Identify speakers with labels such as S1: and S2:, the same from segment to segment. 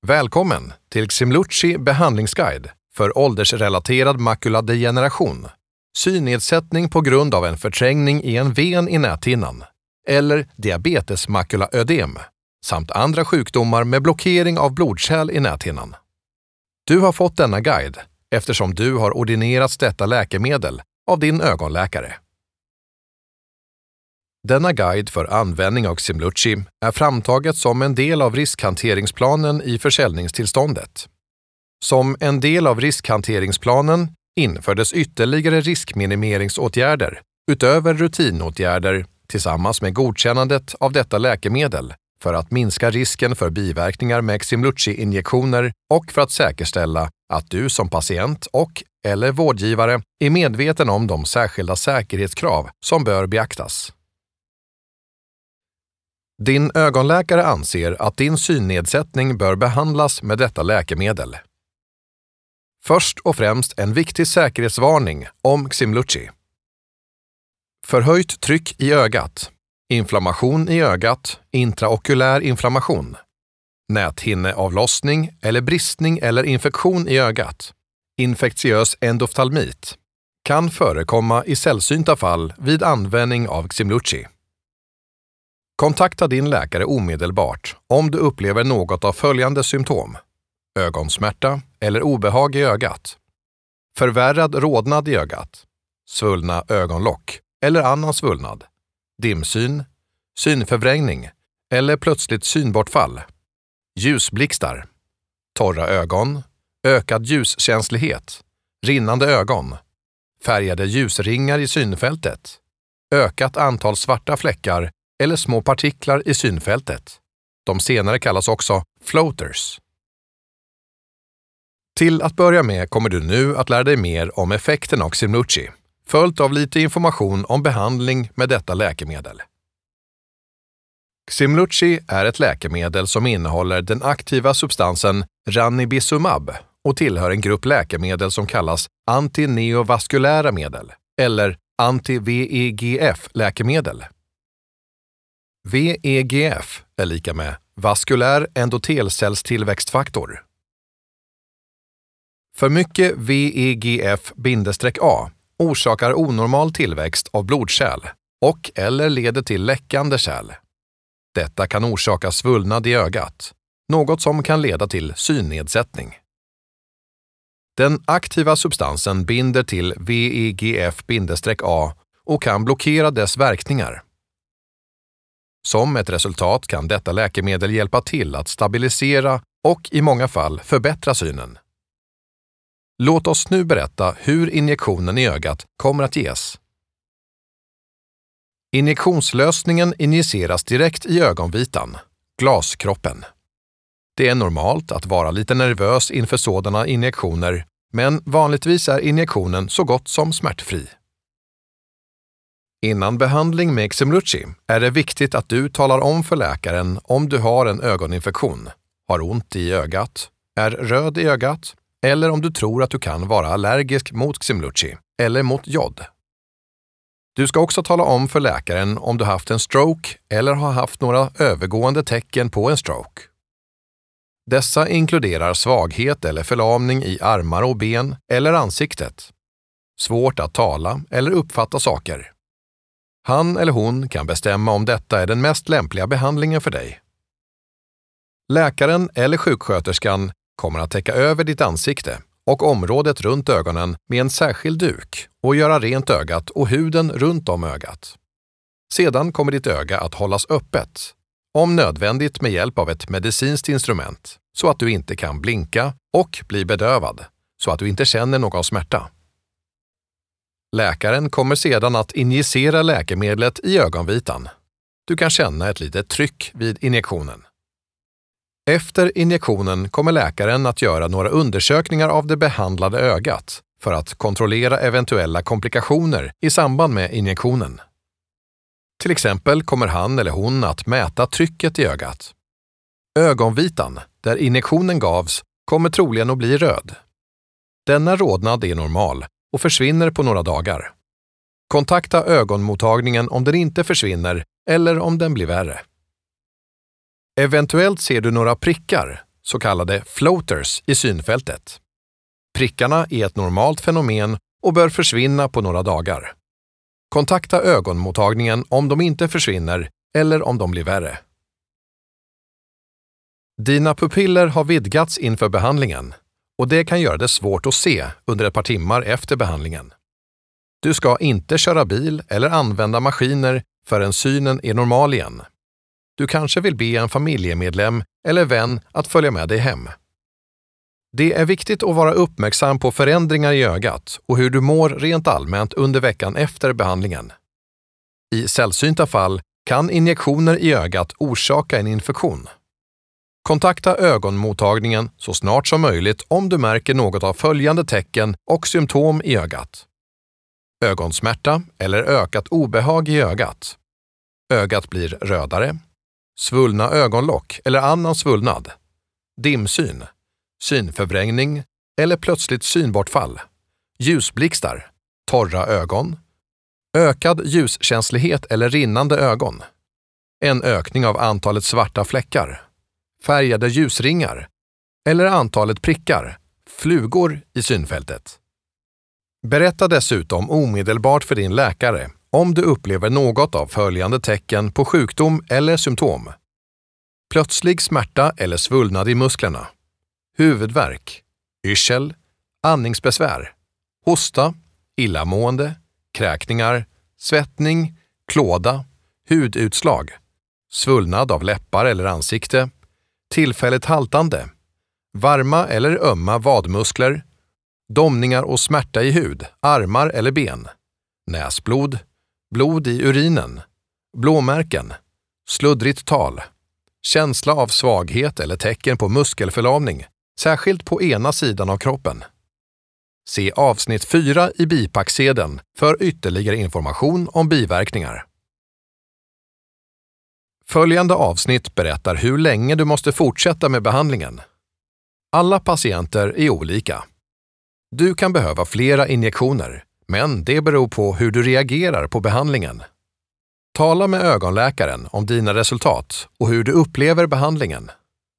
S1: Välkommen till Ximluci behandlingsguide för åldersrelaterad makuladegeneration, synnedsättning på grund av en förträngning i en ven i näthinnan eller diabetesmakulaödem samt andra sjukdomar med blockering av blodkärl i näthinnan. Du har fått denna guide eftersom du har ordinerats detta läkemedel av din ögonläkare. Denna guide för användning av Ximluci är framtaget som en del av riskhanteringsplanen i försäljningstillståndet. Som en del av riskhanteringsplanen infördes ytterligare riskminimeringsåtgärder utöver rutinåtgärder tillsammans med godkännandet av detta läkemedel för att minska risken för biverkningar med Ximluci-injektioner och för att säkerställa att du som patient eller vårdgivare är medveten om de särskilda säkerhetskrav som bör beaktas. Din ögonläkare anser att din synnedsättning bör behandlas med detta läkemedel. Först och främst en viktig säkerhetsvarning om Ximluci. Förhöjt tryck i ögat, inflammation i ögat, intraokulär inflammation, näthinneavlossning eller bristning eller infektion i ögat, infektiös endoftalmit, kan förekomma i sällsynta fall vid användning av Ximluci. Kontakta din läkare omedelbart om du upplever något av följande symptom: ögonsmärta eller obehag i ögat, förvärrad rodnad i ögat, svullna ögonlock eller annan svullnad, dimsyn, synförvrängning eller plötsligt synbortfall, ljusblixtar, torra ögon, ökad ljuskänslighet, rinnande ögon, färgade ljusringar i synfältet, ökat antal svarta fläckar eller små partiklar i synfältet. De senare kallas också floaters. Till att börja med kommer du nu att lära dig mer om effekten av Ximluci, följt av lite information om behandling med detta läkemedel. Ximluci är ett läkemedel som innehåller den aktiva substansen ranibizumab och tillhör en grupp läkemedel som kallas antineovaskulära medel eller anti-VEGF-läkemedel. VEGF är lika med vaskulär endotelcellstillväxtfaktor. För mycket VEGF-A orsakar onormal tillväxt av blodkärl och eller leder till läckande kärl. Detta kan orsaka svullnad i ögat, något som kan leda till synnedsättning. Den aktiva substansen binder till VEGF-A och kan blockera dess verkningar. Som ett resultat kan detta läkemedel hjälpa till att stabilisera och i många fall förbättra synen. Låt oss nu berätta hur injektionen i ögat kommer att ges. Injektionslösningen injiceras direkt i ögonvitan, glaskroppen. Det är normalt att vara lite nervös inför sådana injektioner, men vanligtvis är injektionen så gott som smärtfri. Innan behandling med Ximluci är det viktigt att du talar om för läkaren om du har en ögoninfektion, har ont i ögat, är röd i ögat eller om du tror att du kan vara allergisk mot Ximluci eller mot jod. Du ska också tala om för läkaren om du haft en stroke eller har haft några övergående tecken på en stroke. Dessa inkluderar svaghet eller förlamning i armar och ben eller ansiktet, svårt att tala eller uppfatta saker. Han eller hon kan bestämma om detta är den mest lämpliga behandlingen för dig. Läkaren eller sjuksköterskan kommer att täcka över ditt ansikte och området runt ögonen med en särskild duk och göra rent ögat och huden runt om ögat. Sedan kommer ditt öga att hållas öppet, om nödvändigt med hjälp av ett medicinskt instrument, så att du inte kan blinka och bli bedövad, så att du inte känner någon smärta. Läkaren kommer sedan att injicera läkemedlet i ögonvitan. Du kan känna ett litet tryck vid injektionen. Efter injektionen kommer läkaren att göra några undersökningar av det behandlade ögat för att kontrollera eventuella komplikationer i samband med injektionen. Till exempel kommer han eller hon att mäta trycket i ögat. Ögonvitan, där injektionen gavs, kommer troligen att bli röd. Denna rodnad är normal och försvinner på några dagar. Kontakta ögonmottagningen om den inte försvinner eller om den blir värre. Eventuellt ser du några prickar så kallade floaters i synfältet. Prickarna är ett normalt fenomen och bör försvinna på några dagar. Kontakta ögonmottagningen om de inte försvinner eller om de blir värre. Dina pupiller har vidgats inför behandlingen och det kan göra det svårt att se under ett par timmar efter behandlingen. Du ska inte köra bil eller använda maskiner förrän synen är normal igen. Du kanske vill be en familjemedlem eller vän att följa med dig hem. Det är viktigt att vara uppmärksam på förändringar i ögat och hur du mår rent allmänt under veckan efter behandlingen. I sällsynta fall kan injektioner i ögat orsaka en infektion. Kontakta ögonmottagningen så snart som möjligt om du märker något av följande tecken och symptom i ögat. Ögonsmärta eller ökat obehag i ögat. Ögat blir rödare. Svullna ögonlock eller annan svullnad. Dimsyn. Synförvrängning eller plötsligt synbortfall. Ljusblixtar. Torra ögon. Ökad ljuskänslighet eller rinnande ögon. En ökning av antalet svarta fläckar. Färgade ljusringar. Eller antalet prickar, flugor i synfältet. Berätta dessutom omedelbart för din läkare om du upplever något av följande tecken på sjukdom eller symptom. Plötslig smärta eller svullnad i musklerna. Huvudvärk, yrsel, andningsbesvär, hosta, illamående, kräkningar, svettning, klåda, hudutslag, svullnad av läppar eller ansikte, tillfälligt haltande, varma eller ömma vadmuskler, domningar och smärta i hud, armar eller ben, näsblod, blod i urinen, blåmärken, sluddrigt tal, känsla av svaghet eller tecken på muskelförlamning, särskilt på ena sidan av kroppen. Se avsnitt 4 i bipacksedeln för ytterligare information om biverkningar. Följande avsnitt berättar hur länge du måste fortsätta med behandlingen. Alla patienter är olika. Du kan behöva flera injektioner, men det beror på hur du reagerar på behandlingen. Tala med ögonläkaren om dina resultat och hur du upplever behandlingen.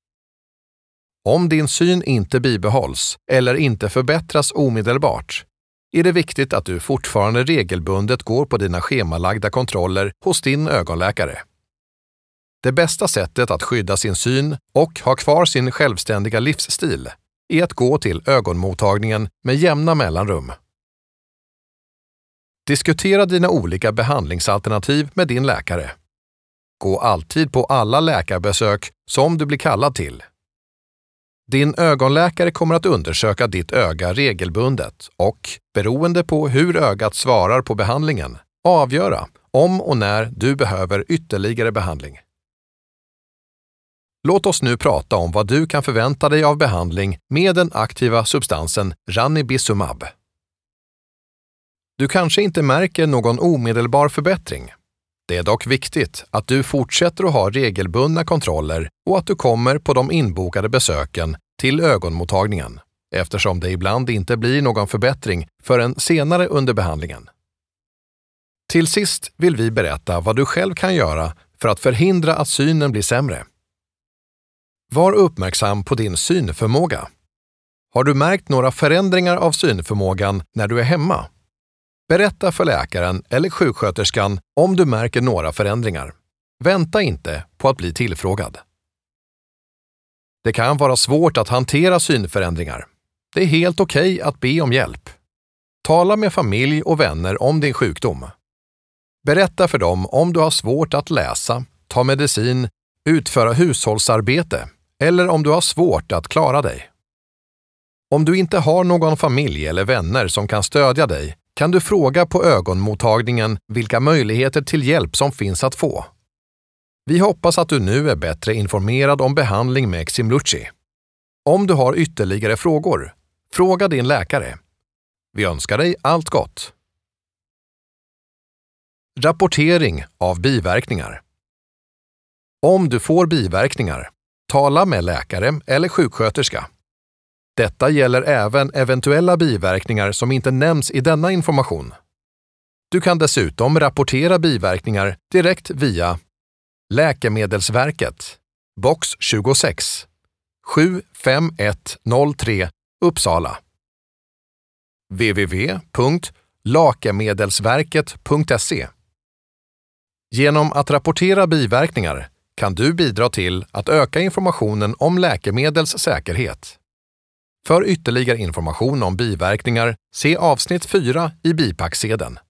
S1: Om din syn inte bibehålls eller inte förbättras omedelbart är det viktigt att du fortfarande regelbundet går på dina schemalagda kontroller hos din ögonläkare. Det bästa sättet att skydda sin syn och ha kvar sin självständiga livsstil är att gå till ögonmottagningen med jämna mellanrum. Diskutera dina olika behandlingsalternativ med din läkare. Gå alltid på alla läkarbesök som du blir kallad till. Din ögonläkare kommer att undersöka ditt öga regelbundet och, beroende på hur ögat svarar på behandlingen, avgöra om och när du behöver ytterligare behandling. Låt oss nu prata om vad du kan förvänta dig av behandling med den aktiva substansen ranibizumab. Du kanske inte märker någon omedelbar förbättring. Det är dock viktigt att du fortsätter att ha regelbundna kontroller och att du kommer på de inbokade besöken till ögonmottagningen, eftersom det ibland inte blir någon förbättring förrän senare under behandlingen. Till sist vill vi berätta vad du själv kan göra för att förhindra att synen blir sämre. Var uppmärksam på din synförmåga. Har du märkt några förändringar av synförmågan när du är hemma? Berätta för läkaren eller sjuksköterskan om du märker några förändringar. Vänta inte på att bli tillfrågad. Det kan vara svårt att hantera synförändringar. Det är helt okej att be om hjälp. Tala med familj och vänner om din sjukdom. Berätta för dem om du har svårt att läsa, ta medicin, utföra hushållsarbete eller om du har svårt att klara dig. Om du inte har någon familj eller vänner som kan stödja dig kan du fråga på ögonmottagningen vilka möjligheter till hjälp som finns att få. Vi hoppas att du nu är bättre informerad om behandling med Ximluci. Om du har ytterligare frågor, fråga din läkare. Vi önskar dig allt gott. Rapportering av biverkningar. Om du får biverkningar, tala med läkare eller sjuksköterska. Detta gäller även eventuella biverkningar som inte nämns i denna information. Du kan dessutom rapportera biverkningar direkt via Läkemedelsverket, box 26, 75103 Uppsala. www.lakemedelsverket.se. Genom att rapportera biverkningar kan du bidra till att öka informationen om läkemedels säkerhet. För ytterligare information om biverkningar, se avsnitt 4 i bipacksedeln.